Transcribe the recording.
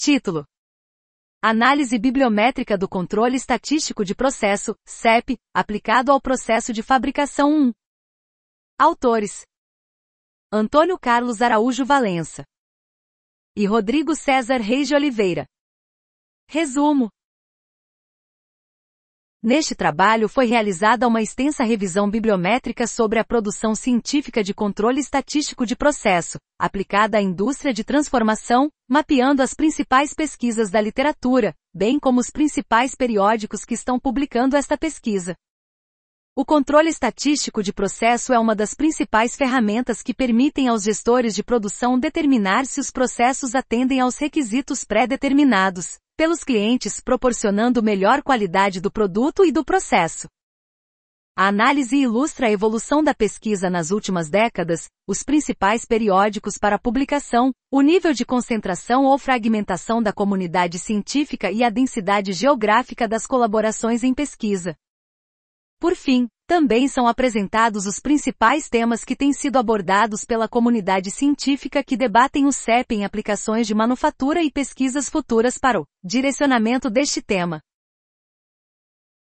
Título: Análise bibliométrica do controle estatístico de processo, CEP, aplicado ao processo de fabricação 1. Autores: Antônio Carlos Araújo Valença e Rodrigo César Reis de Oliveira. Resumo: neste trabalho foi realizada uma extensa revisão bibliométrica sobre a produção científica de controle estatístico de processo, aplicada à indústria de transformação, mapeando as principais pesquisas da literatura, bem como os principais periódicos que estão publicando esta pesquisa. O controle estatístico de processo é uma das principais ferramentas que permitem aos gestores de produção determinar se os processos atendem aos requisitos pré-determinados pelos clientes, proporcionando melhor qualidade do produto e do processo. A análise ilustra a evolução da pesquisa nas últimas décadas, os principais periódicos para publicação, o nível de concentração ou fragmentação da comunidade científica e a densidade geográfica das colaborações em pesquisa. Por fim, também são apresentados os principais temas que têm sido abordados pela comunidade científica que debatem o CEP em aplicações de manufatura e pesquisas futuras para o direcionamento deste tema.